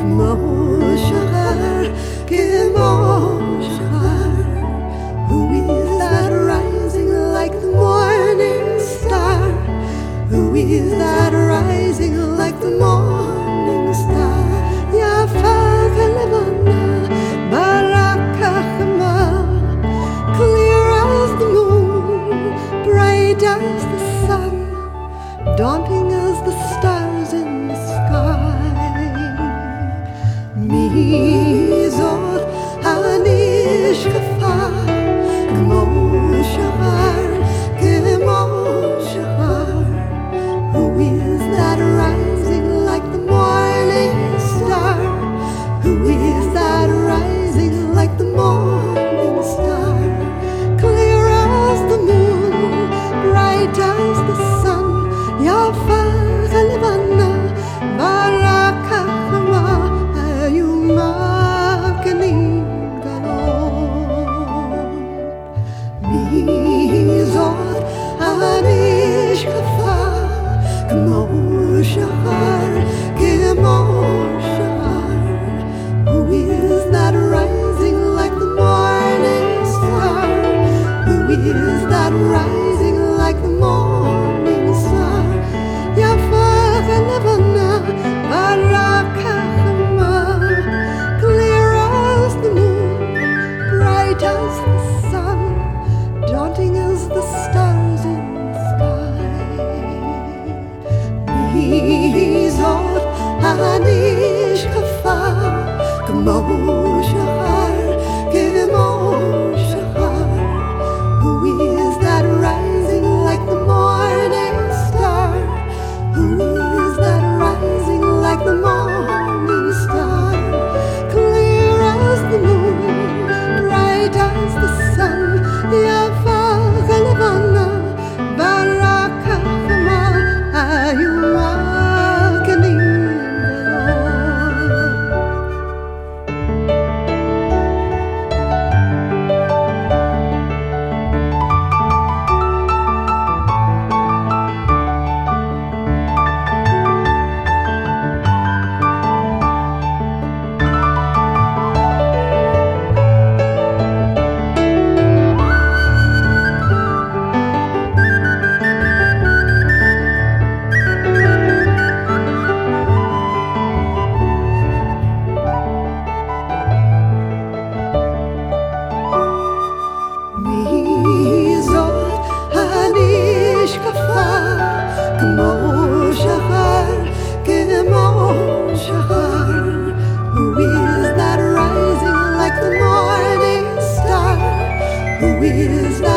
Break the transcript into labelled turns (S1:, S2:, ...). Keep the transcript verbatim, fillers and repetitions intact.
S1: כמו שחר, כמו שחר. Who is that rising like the morning star? Who is that rising like the morning star? יפה כלבנה, ברכה חמה, clear as the moon, bright as the sun, daunting as the stars in the sky. מי זאת הנשקפה, כמו שחר, כמו שחר. Who is that rising like the morning star? Who is that rising like the morning star? Clear as the moon, bright as the sun, יפה כלבנה, ברכה חמה, איומה כנגלות. מי זאת הנשקפה, כמו שחר, כמו שחר. Who is that rising like the morning star? Who is that rising like the morning star? יפה כלבנה, ברכה חמה, clear as the moon, bright as the sun, daunting as the stars in the sky. מי זאת הנשקפה, כמו שחר, כמו שחר. Who is that rising like the morning star? Who is that rising like the morning star? Clear as the moon, bright as the sun, יפה כלבנה, ברכה חמה, איומה כמו שחר, כמו שחר. Who is that rising like the morning star? Who is that